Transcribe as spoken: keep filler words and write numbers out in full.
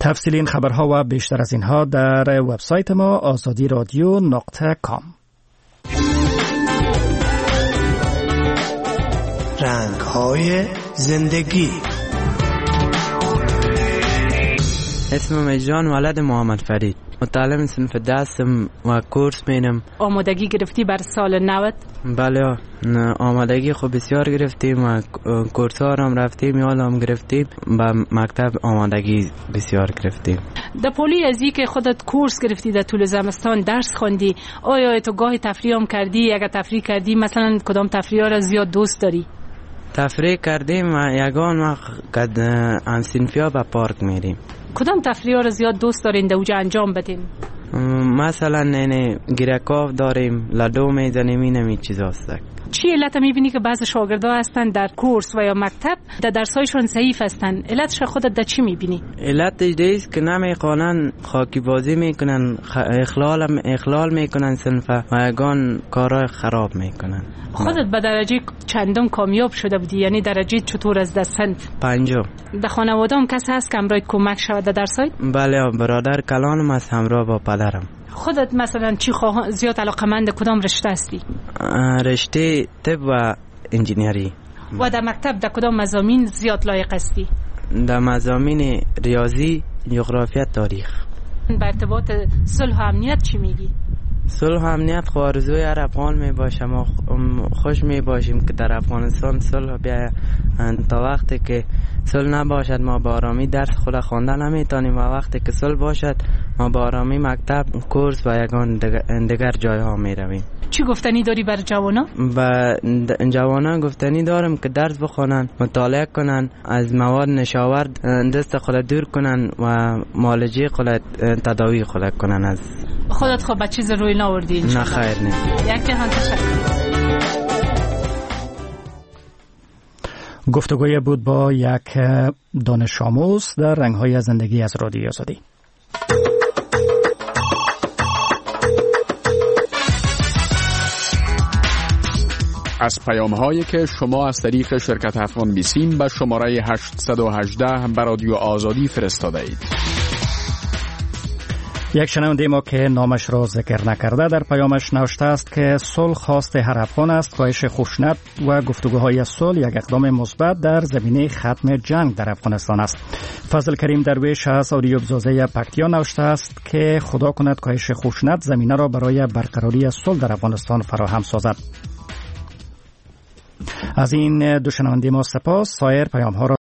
تفصیل این خبرها و بیشتر از اینها در وبسایت ما آزادی رادیو نقطه کام. رنگ‌های زندگی. اسمم اجان ولد محمد فرید، متعلم صنف دستم و کورس مینم. آمادگی گرفتی بر سال نود؟ بله، آمادگی خوب بسیار گرفتیم و کورس ها هم رفتیم، یاد هم گرفتیم، به مکتب آمادگی بسیار گرفتیم. در پولی ازی که خودت کورس گرفتی در طول زمستان درس خوندی، آیا تو گاهی تفریح هم کردی؟ اگر تفریح کردی مثلا کدام تفریح را زیاد دوست داری؟ تفریح کردیم و یگان وقت قد انسینفیا به پارک میریم. کدام تفریح را زیاد دوست دارین در اوجا انجام بدیم؟ مثلا نه گیرکاف داریم، لدو میزنیم، این همی چیز هستک. چی علت میبینی که بعض شاگردا هستن در کورس و یا مکتب در درسایشون ضعیف هستن؟ علتش خودت در چی میبینی؟ علتش دیست که نمیخوانن، خاکی بازی میکنن، اخلال اخلال میکنن صنفه و یگان کارهای خراب میکنن. خودت به درجه چندم کامیاب شده بودی؟ یعنی درجه چطور از در صنف؟ پنجم. در خانواده هم کسی هست که همراهت کمک شود در درسای؟ بله، برادر کلانم از همراه با پدرم. خودت مثلا چی خواه زیاد علاقمند کدام رشته هستی؟ رشته طب و انجینیری. و در مکتب در کدام مضامین زیاد لایق هستی؟ در مضامین ریاضی، جغرافیا، تاریخ. به ارتباط صلح و امنیت چی میگی؟ صلح و امنیت خو آرزوی هر افغان می باشه. ما خوش می باشیم که در افغانستان صلح بیاید. تا وقتی که صلح نباشد ما با آرامی درس خود خوانده نمیتونیم و وقتی که صلح باشد ما با آرامی مکتب، کورس و یگان دیگر جایها می رویم. چی گفتنی داری بر جوانا؟ با جوانا گفتنی دارم که درس بخونن، مطالعه کنن، از مواد نشاورد دست خود دور کنن و معالجه خود تداوی خود کنن. از خودت خب چیز روی ناوردی؟ نه خیر نیست. یک جهان تشکر. گفتگوی بود با یک دانش آموز در رنگ‌های زندگی از رادیو آزادی. از پیام‌هایی که شما از طریق شرکت افغان بیسیم به شماره هشت یک هشت به رادیو آزادی فرستاده اید. یک شنونده ما که نامش را ذکر نکرده در پیامش نوشته است که صلح خواست هر افغان است. کاهش خشونت و گفتگوهای صلح یک اقدام مثبت در زمینه ختم جنگ در افغانستان است. فضل کریم درویش از آریوبزازه پکتیا نوشته است که خدا کند کاهش خشونت زمینه را برای برقراری صلح در افغانستان فراهم سازد. از این دو شنونده ما سپاس. سایر پیام ها را